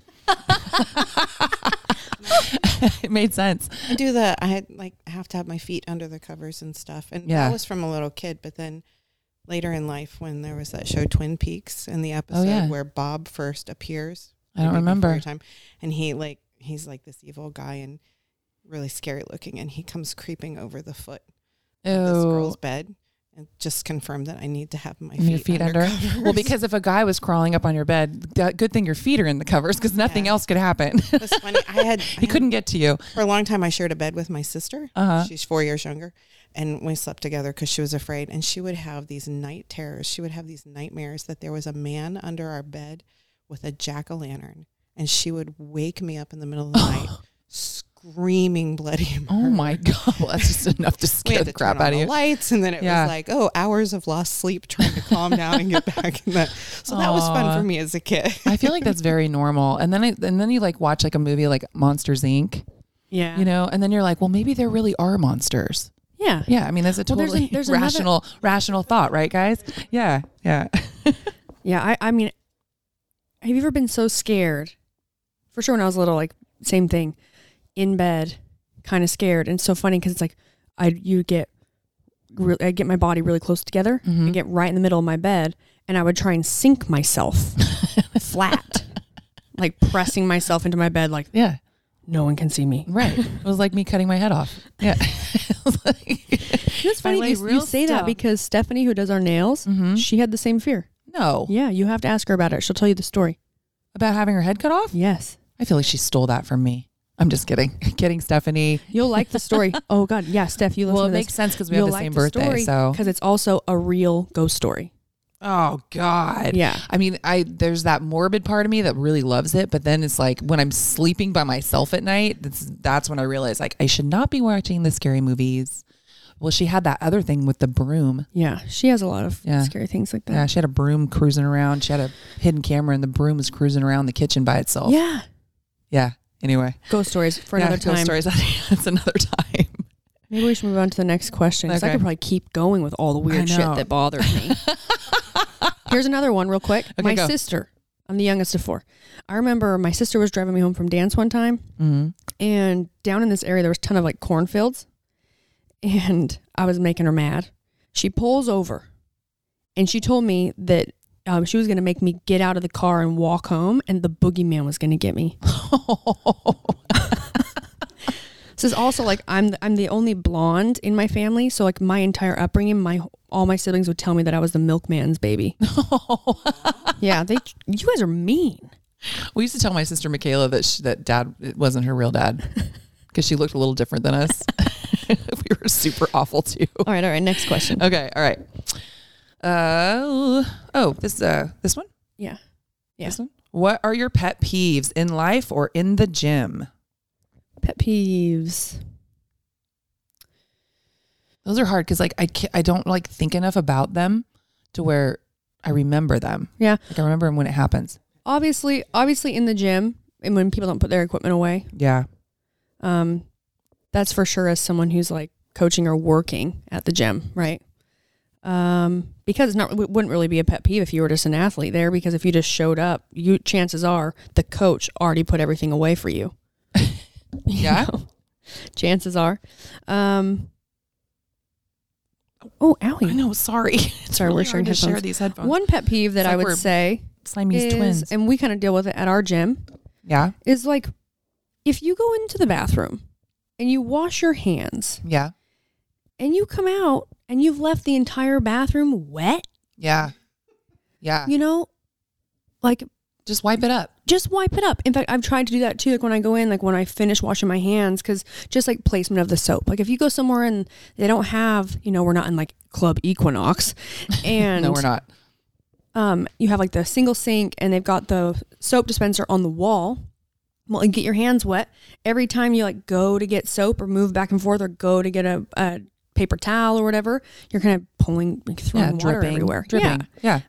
Speaker 3: It made sense.
Speaker 7: I do that. I have to have my feet under the covers and stuff. And that was from a little kid. But then later in life when there was that show Twin Peaks in the episode where Bob first appears.
Speaker 3: I don't remember.
Speaker 7: And he's like this evil guy and really scary looking, and he comes creeping over the foot of this girl's bed and just confirmed that I need to have my feet under.
Speaker 3: Well, because if a guy was crawling up on your bed, good thing your feet are in the covers because nothing else could happen.
Speaker 7: It's funny. He
Speaker 3: couldn't get to you.
Speaker 7: For a long time, I shared a bed with my sister. She's 4 years younger, and we slept together because she was afraid. And she would have these night terrors. She would have these nightmares that there was a man under our bed with a jack-o'-lantern, and she would wake me up in the middle of the night. Screaming bloody murder.
Speaker 3: Oh my God. Well, that's just enough to scare the crap out of you.
Speaker 7: Lights, and then it was like, hours of lost sleep trying to calm down and get back in that. So that was fun for me as a kid.
Speaker 3: I feel like that's very normal. And then you like watch like a movie like Monsters Inc. Yeah. You know, and then you're like, well, maybe there really are monsters.
Speaker 4: Yeah.
Speaker 3: Yeah. I mean, that's a totally there's rational thought, right, guys? Yeah. Yeah.
Speaker 4: Yeah. I mean, have you ever been so scared? For sure when I was little, like same thing. In bed, kind of scared, and it's so funny because it's like I get my body really close together and get right in the middle of my bed, and I would try and sink myself flat, like pressing myself into my bed, like no one can see me.
Speaker 3: Right, it was like me cutting my head off. Yeah,
Speaker 4: it's funny you say that because Stephanie, who does our nails, she had the same fear.
Speaker 3: No,
Speaker 4: yeah, you have to ask her about it. She'll tell you the story
Speaker 3: about having her head cut off.
Speaker 4: Yes,
Speaker 3: I feel like she stole that from me. I'm just kidding. Kidding, Stephanie.
Speaker 4: You'll like the story. Oh, God. Yeah, Steph, you listen to this.
Speaker 3: Well, it makes sense because we have the same birthday. So
Speaker 4: because it's also a real ghost story.
Speaker 3: Oh, God.
Speaker 4: Yeah.
Speaker 3: I mean, there's that morbid part of me that really loves it. But then it's like when I'm sleeping by myself at night, that's when I realize like I should not be watching the scary movies. Well, she had that other thing with the broom.
Speaker 4: Yeah. She has a lot of scary things like that.
Speaker 3: Yeah. She had a broom cruising around. She had a hidden camera and the broom was cruising around the kitchen by itself.
Speaker 4: Yeah.
Speaker 3: Yeah. Anyway.
Speaker 4: Ghost stories for another time.
Speaker 3: Ghost stories. That's another time.
Speaker 4: Maybe we should move on to the next question because I could probably keep going with all the weird shit that bothers me. Here's another one real quick.
Speaker 3: Okay,
Speaker 4: my
Speaker 3: go.
Speaker 4: sister, I'm the youngest of 4. I remember my sister was driving me home from dance one time and down in this area there was a ton of like cornfields and I was making her mad. She pulls over and she told me that she was going to make me get out of the car and walk home and the boogeyman was going to get me. This is also like I'm the only blonde in my family, so like my entire upbringing, all my siblings would tell me that I was the milkman's baby. Yeah, you guys are mean.
Speaker 3: We used to tell my sister Michaela that dad wasn't her real dad because she looked a little different than us. We were super awful too.
Speaker 4: All right. Next question.
Speaker 3: Okay, all right. This one?
Speaker 4: Yeah.
Speaker 3: This one? What are your pet peeves in life or in the gym?
Speaker 4: Pet peeves.
Speaker 3: Those are hard because like I don't like think enough about them to where I remember them.
Speaker 4: Yeah.
Speaker 3: Like I remember them when it happens.
Speaker 4: Obviously in the gym and when people don't put their equipment away.
Speaker 3: Yeah.
Speaker 4: That's for sure as someone who's like coaching or working at the gym, right? Because it wouldn't really be a pet peeve if you were just an athlete there because if you just showed up, chances are the coach already put everything away for you.
Speaker 3: Yeah.
Speaker 4: Chances are. Oh, owie.
Speaker 3: I know. Sorry.
Speaker 4: Sorry,
Speaker 3: really
Speaker 4: we're sharing
Speaker 3: hard to
Speaker 4: headphones.
Speaker 3: share these headphones.
Speaker 4: One pet peeve that I would say
Speaker 3: Siamese twins.
Speaker 4: and we kind of deal with it at our gym.
Speaker 3: Yeah.
Speaker 4: Is like if you go into the bathroom and you wash your hands.
Speaker 3: Yeah.
Speaker 4: And you come out and you've left the entire bathroom wet.
Speaker 3: Yeah. Yeah.
Speaker 4: You know, like
Speaker 3: just wipe it up.
Speaker 4: Just wipe it up. In fact, I've tried to do that too. Like when I go in, like when I finish washing my hands, because just like placement of the soap. Like if you go somewhere and they don't have, we're not in like Club Equinox, and
Speaker 3: no, we're not.
Speaker 4: You have like the single sink, and they've got the soap dispenser on the wall. Well, and get your hands wet every time you like go to get soap or move back and forth or go to get a paper towel or whatever. You're kind of throwing water everywhere.
Speaker 3: Dripping. Yeah.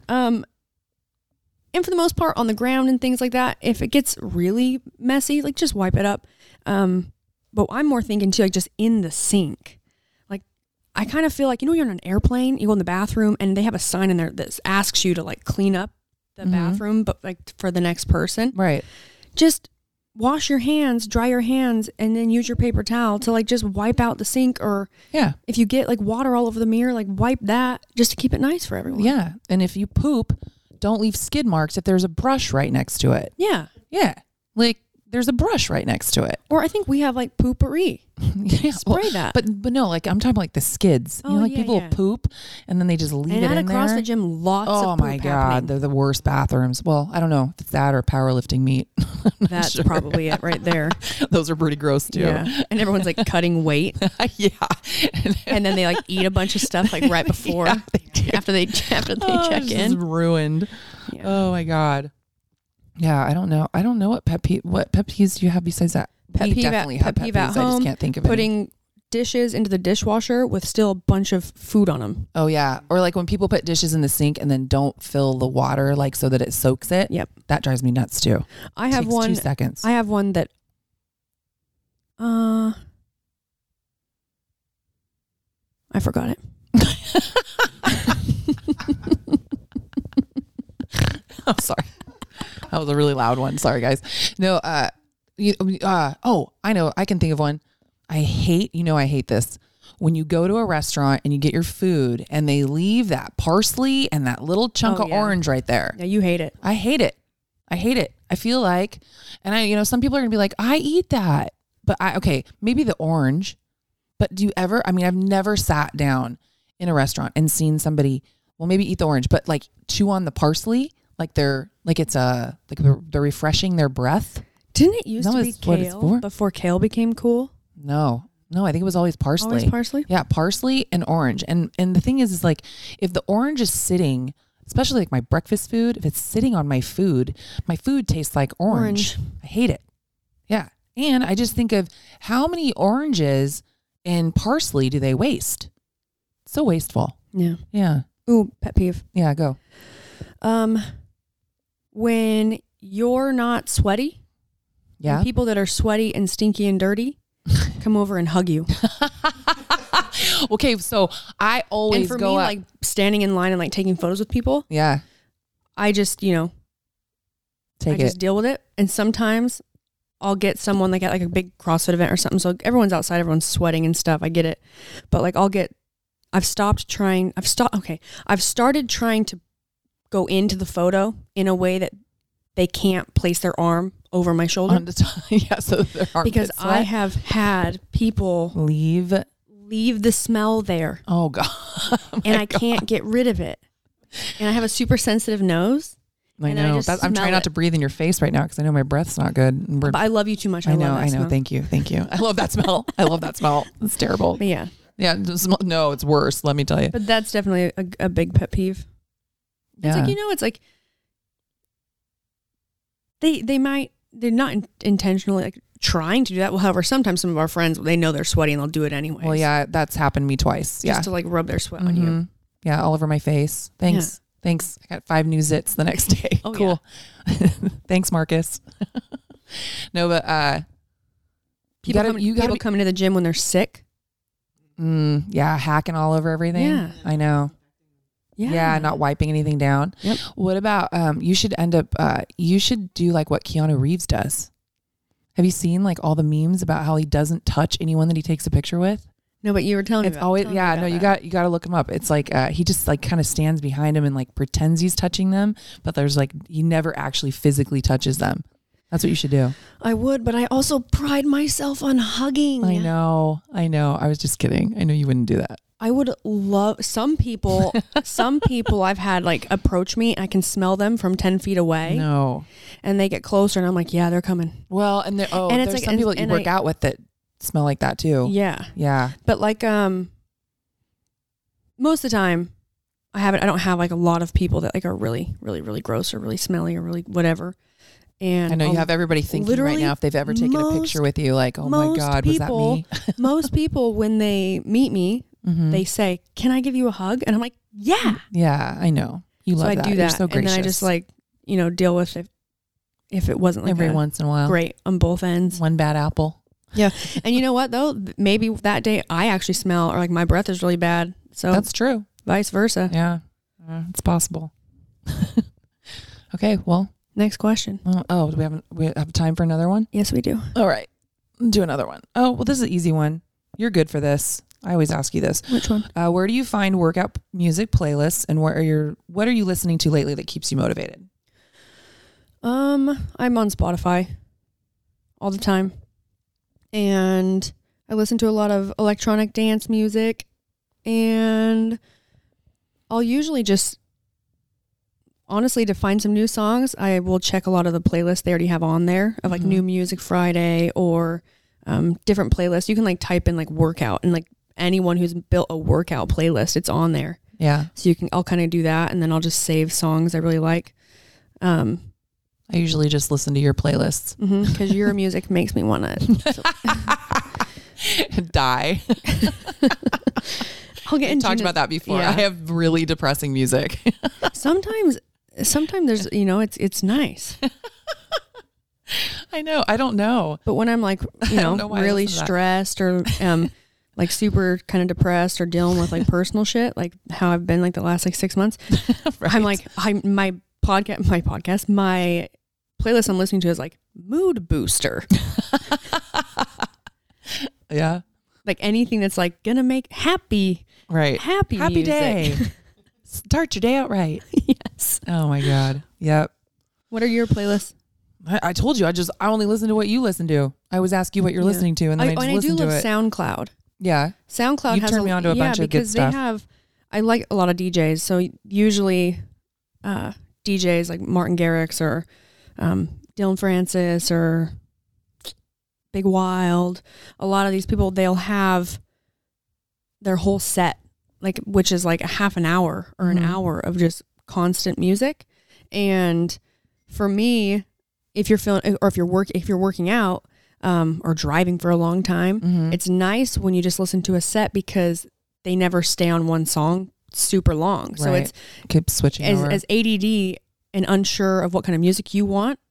Speaker 4: And for the most part on the ground and things like that, if it gets really messy, like just wipe it up. But I'm more thinking too, like just in the sink. Like I kind of feel like, you're on an airplane, you go in the bathroom and they have a sign in there that asks you to like clean up the bathroom, but like for the next person.
Speaker 3: Right.
Speaker 4: Just wash your hands, dry your hands, and then use your paper towel to like just wipe out the sink or if you get like water all over the mirror, like wipe that just to keep it nice for everyone.
Speaker 3: Yeah. And if you poop, don't leave skid marks if there's a brush right next to it.
Speaker 4: Yeah.
Speaker 3: Yeah. Like there's a brush right next to it.
Speaker 4: Or I think we have like poopery.
Speaker 3: Yeah.
Speaker 4: Spray that.
Speaker 3: But no, like I'm talking about like the skids. People poop and then they just leave it in there.
Speaker 4: And across the gym, lots of poop
Speaker 3: my God.
Speaker 4: happening.
Speaker 3: They're the worst bathrooms. Well, I don't know if it's that or powerlifting meet.
Speaker 4: That's probably it right there.
Speaker 3: Those are pretty gross too.
Speaker 4: Yeah. And everyone's like cutting weight.
Speaker 3: Yeah.
Speaker 4: And then they like eat a bunch of stuff like right before after they check in.
Speaker 3: It's ruined. Yeah. Oh my God. Yeah, I don't know. What pet peeves do you have besides that?
Speaker 4: Pet peeve at home.
Speaker 3: I just can't think of
Speaker 4: putting dishes into the dishwasher with still a bunch of food on them.
Speaker 3: Oh yeah, or like when people put dishes in the sink and then don't fill the water like so that it soaks it.
Speaker 4: Yep,
Speaker 3: that drives me nuts too.
Speaker 4: I have
Speaker 3: Takes
Speaker 4: one.
Speaker 3: 2 seconds.
Speaker 4: I have one that. I forgot it.
Speaker 3: I'm sorry. That was a really loud one. Sorry, guys. No, I know. I can think of one. I hate this. When you go to a restaurant and you get your food and they leave that parsley and that little chunk of orange right there.
Speaker 4: Yeah, you hate it.
Speaker 3: I hate it. I feel like, and some people are going to be like, I eat that. But maybe the orange. But do you ever, I've never sat down in a restaurant and seen somebody, well, maybe eat the orange, but like chew on the parsley. Like they're refreshing their breath.
Speaker 4: Didn't it used to be kale before kale became cool?
Speaker 3: No, I think it was always parsley.
Speaker 4: Always parsley?
Speaker 3: Yeah, parsley and orange. And the thing is like if the orange is sitting, especially like my breakfast food, if it's sitting on my food tastes like orange. I hate it. Yeah. And I just think of how many oranges and parsley do they waste? So wasteful.
Speaker 4: Yeah.
Speaker 3: Yeah.
Speaker 4: Ooh, pet peeve.
Speaker 3: Yeah, go.
Speaker 4: When you're not sweaty
Speaker 3: Yeah.
Speaker 4: And people that are sweaty and stinky and dirty come over and hug you.
Speaker 3: Okay, so I always
Speaker 4: and for
Speaker 3: go
Speaker 4: me,
Speaker 3: up.
Speaker 4: like standing in line and like taking photos with people,
Speaker 3: Yeah.
Speaker 4: I just, I just deal with it. And sometimes I'll get someone like at like a big CrossFit event or something. So everyone's outside, everyone's sweating and stuff. I get it. But like I've started trying to go into the photo in a way that they can't place their arm over my shoulder.
Speaker 3: On the top. Yeah, so their armpit
Speaker 4: because
Speaker 3: sweat.
Speaker 4: I have had people
Speaker 3: leave
Speaker 4: the smell there.
Speaker 3: Oh God.
Speaker 4: And I can't get rid of it. And I have a super sensitive nose.
Speaker 3: I know. I'm trying not to breathe in your face right now because I know my breath's not good.
Speaker 4: But I love you too much.
Speaker 3: I know.
Speaker 4: love that smell.
Speaker 3: Thank you. I love that smell. It's terrible.
Speaker 4: But yeah.
Speaker 3: Yeah. No, it's worse. Let me tell you.
Speaker 4: But that's definitely a big pet peeve. It's like, it's like they're not intentionally like trying to do that. Well, however, sometimes some of our friends, they know they're sweaty and they'll do it anyway.
Speaker 3: Well, yeah, that's happened to me twice.
Speaker 4: Just to like rub their sweat on you.
Speaker 3: Yeah, all over my face. Thanks.
Speaker 4: Yeah.
Speaker 3: Thanks. I got 5 new zits the next day.
Speaker 4: Oh,
Speaker 3: cool. Yeah. Thanks, Marcus. No, but
Speaker 4: people coming to the gym when they're sick.
Speaker 3: Yeah, hacking all over everything.
Speaker 4: Yeah.
Speaker 3: I know. Yeah, not wiping anything down.
Speaker 4: Yep.
Speaker 3: What about you should do like what Keanu Reeves does. Have you seen like all the memes about how he doesn't touch anyone that he takes a picture with?
Speaker 4: No, but you were telling me about
Speaker 3: always you got to look him up. It's like he just like kind of stands behind him and like pretends he's touching them, but there's like he never actually physically touches them. That's what you should do. I would, but I also pride myself on hugging. I know. I was just kidding. I know you wouldn't do that. I would love some people I've had like approach me and I can smell them from 10 feet away. No. And they get closer and I'm like, yeah, they're coming. Well, and there's like, some people that you work out with that smell like that too. Yeah. Yeah. But like most of the time I don't have like a lot of people that like are really, really, really gross or really smelly or really whatever. And I know you have everybody thinking right now if they've ever taken a picture with you, like, oh my God, was that me? Most people, when they meet me, they say, can I give you a hug? And I'm like, yeah. Yeah, I know. You love that. So I do that. You're so gracious. And then I just like, deal with it if it wasn't like every once in a while. Great on both ends. One bad apple. Yeah. And you know what though? Maybe that day I actually smell or like my breath is really bad. So that's true. Vice versa. Yeah. It's possible. Okay. Well, next question. Do we have time for another one? Yes, we do. All right. Do another one. Oh, well, this is an easy one. You're good for this. I always ask you this. Which one? Where do you find workout music playlists and what are you listening to lately that keeps you motivated? I'm on Spotify all the time. And I listen to a lot of electronic dance music and I'll usually just honestly, to find some new songs, I will check a lot of the playlists they already have on there of like New Music Friday or different playlists. You can like type in like workout and like anyone who's built a workout playlist, it's on there. Yeah. So I'll kind of do that and then I'll just save songs I really like. I usually just listen to your playlists. Because your music makes me want to die. I'll get into talked about that before. Yeah. I have really depressing music. Sometimes there's, it's nice. I know. I don't know. But when I'm like, really stressed or like super kind of depressed or dealing with like personal shit, like how I've been like the last like 6 months, right. I'm like, my playlist I'm listening to is like mood booster. Yeah. Like anything that's like gonna make happy music. Day. Start your day out right. Yes. Oh my God. Yep. What are your playlists? I told you, I only listen to what you listen to. I always ask you what you're listening to and then I just listen to it. I do love SoundCloud. Yeah. SoundCloud has turned me on to a bunch of good stuff. I like a lot of DJs. So usually DJs like Martin Garrix or Dylan Francis or Big Wild. A lot of these people, they'll have their whole set, like which is like a half an hour or an hour of just constant music. And for me, if you're feeling or if you're working out or driving for a long time, it's nice when you just listen to a set because they never stay on one song super long. So it's keep switching as ADD and unsure of what kind of music you want.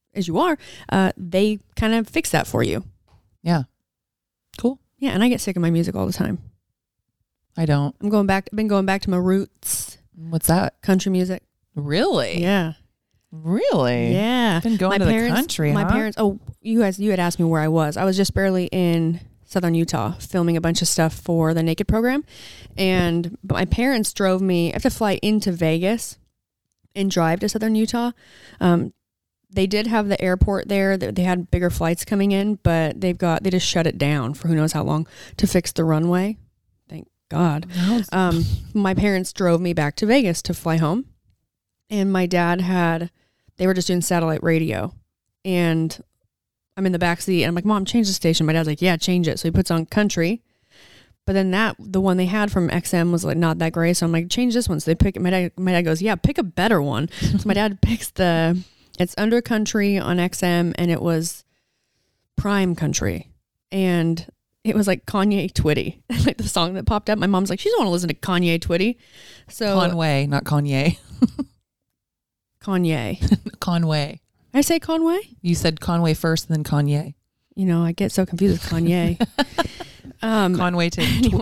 Speaker 4: as you are, they kind of fix that for you.
Speaker 3: Yeah. Cool.
Speaker 4: Yeah, and I get sick of my music all the time.
Speaker 3: I don't.
Speaker 4: I've been going back to my roots.
Speaker 3: What's that?
Speaker 4: Country music.
Speaker 3: Really?
Speaker 4: Yeah.
Speaker 3: Really?
Speaker 4: Yeah.
Speaker 3: Been going to the country,
Speaker 4: My
Speaker 3: huh?
Speaker 4: parents, you had asked me where I was. I was just barely in southern Utah filming a bunch of stuff for the Naked program. But my parents drove me, I have to fly into Vegas and drive to southern Utah. They did have the airport there. They had bigger flights coming in, but they just shut it down for who knows how long to fix the runway. Thank God. My parents drove me back to Vegas to fly home. And my dad they were just doing satellite radio. And I'm in the back seat and I'm like, Mom, change the station. My dad's like, yeah, change it. So he puts on country. But then the one they had from XM was like not that great. So I'm like, change this one. So they pick it. My dad goes, yeah, pick a better one. So my dad picks it's Under Country on XM, and it was Prime Country. And it was like Kanye Twitty, like the song that popped up. My mom's like, she doesn't want to listen to Kanye Twitty. So
Speaker 3: Conway, not Kanye.
Speaker 4: Kanye.
Speaker 3: Conway.
Speaker 4: I say Conway?
Speaker 3: You said Conway first, and then Kanye.
Speaker 4: You know, I get so confused with Kanye.
Speaker 3: Conway Titty.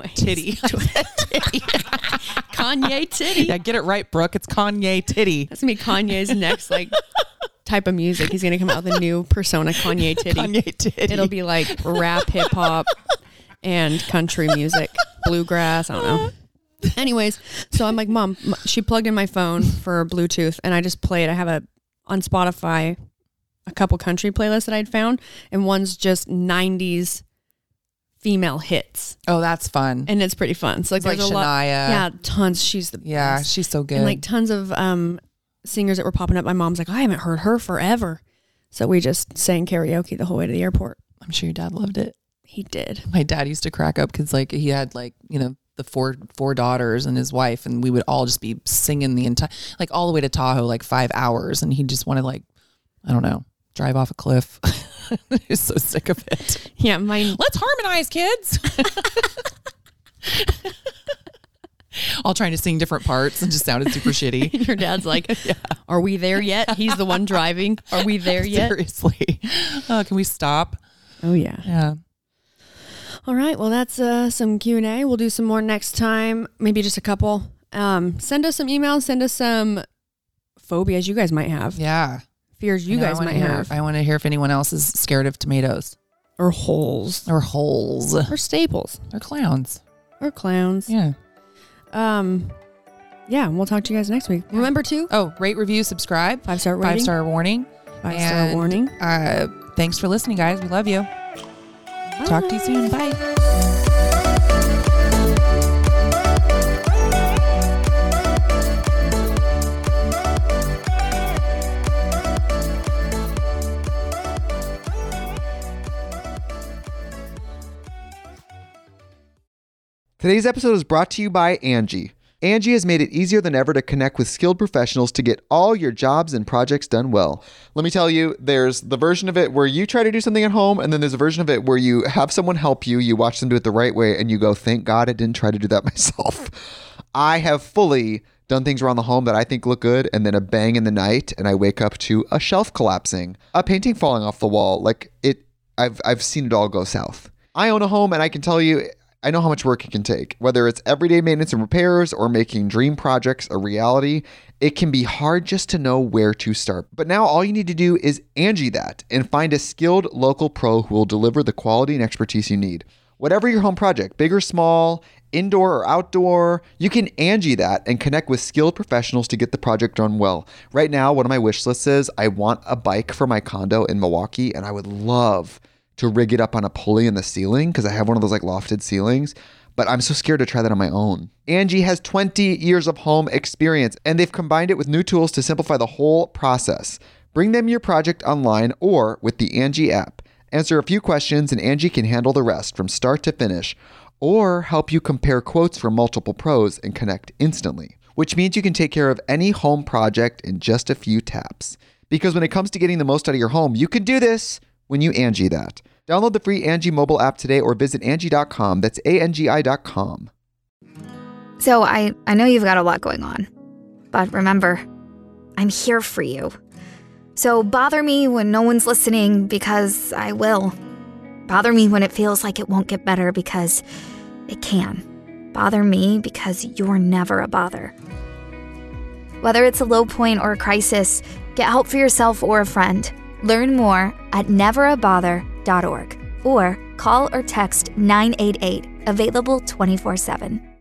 Speaker 4: Kanye Titty.
Speaker 3: Yeah, get it right, Brooke. It's Kanye Titty.
Speaker 4: That's going to be Kanye's next type of music. He's going to come out with a new persona, Kanye Titty.
Speaker 3: Kanye Titty.
Speaker 4: It'll be like rap, hip hop, and country music, bluegrass. I don't know. Anyways, so I'm like, Mom, she plugged in my phone for Bluetooth, and I just play it. I have on Spotify a couple country playlists that I'd found, and one's just 90s female hits.
Speaker 3: Oh, that's fun.
Speaker 4: And it's pretty fun. So
Speaker 3: like Shania.
Speaker 4: Yeah, tons. She's the best.
Speaker 3: She's so good.
Speaker 4: And like tons of singers that were popping up. My mom's like, I haven't heard her forever. So we just sang karaoke the whole way to the airport.
Speaker 3: I'm sure your dad loved it.
Speaker 4: He did.
Speaker 3: My dad used to crack up because like he had like, you know, the four daughters and his wife, and we would all just be singing the entire, like all the way to Tahoe, like 5 hours. And he just wanted like, I don't know, drive off a cliff. He's so sick of it.
Speaker 4: Yeah,
Speaker 3: let's harmonize, kids. All trying to sing different parts and just sounded super shitty.
Speaker 4: Your dad's like, yeah. Are we there yet? He's the one driving. Are we there yet?
Speaker 3: Seriously. Can we stop?
Speaker 4: Oh, yeah.
Speaker 3: Yeah.
Speaker 4: All right. Well, that's some Q&A. We'll do some more next time. Maybe just a couple. Send us some emails. Send us some phobias you guys might have.
Speaker 3: Yeah.
Speaker 4: Fears you guys might have.
Speaker 3: I want to hear if anyone else is scared of tomatoes.
Speaker 4: Or holes.
Speaker 3: Or holes.
Speaker 4: Or staples.
Speaker 3: Or clowns.
Speaker 4: Or clowns.
Speaker 3: Yeah.
Speaker 4: Yeah, we'll talk to you guys next week. Remember to
Speaker 3: rate, review, subscribe.
Speaker 4: 5-star rating.
Speaker 3: 5-star warning.
Speaker 4: 5-star warning.
Speaker 3: Thanks for listening, guys. We love you. Bye. Talk to you soon. Bye.
Speaker 1: Today's episode is brought to you by Angie. Angie has made it easier than ever to connect with skilled professionals to get all your jobs and projects done well. Let me tell you, there's the version of it where you try to do something at home, and then there's a version of it where you have someone help you, you watch them do it the right way, and you go, thank God I didn't try to do that myself. I have fully done things around the home that I think look good, and then a bang in the night, and I wake up to a shelf collapsing, a painting falling off the wall. I've seen it all go south. I own a home, and I can tell you, I know how much work it can take. Whether it's everyday maintenance and repairs or making dream projects a reality, it can be hard just to know where to start. But now all you need to do is Angie that and find a skilled local pro who will deliver the quality and expertise you need. Whatever your home project, big or small, indoor or outdoor, you can Angie that and connect with skilled professionals to get the project done well. Right now, one of my wish lists is I want a bike for my condo in Milwaukee, and I would love to rig it up on a pulley in the ceiling because I have one of those like lofted ceilings, but I'm so scared to try that on my own. Angie has 20 years of home experience, and they've combined it with new tools to simplify the whole process. Bring them your project online or with the Angie app. Answer a few questions and Angie can handle the rest from start to finish, or help you compare quotes from multiple pros and connect instantly, which means you can take care of any home project in just a few taps. Because when it comes to getting the most out of your home, you can do this when you Angie that. Download the free Angie mobile app today or visit Angie.com. That's ANGI.com.
Speaker 8: So I know you've got a lot going on, but remember, I'm here for you. So bother me when no one's listening, because I will. Bother me when it feels like it won't get better, because it can. Bother me because you're never a bother. Whether it's a low point or a crisis, get help for yourself or a friend. Learn more at neverabother.org or call or text 988, available 24/7.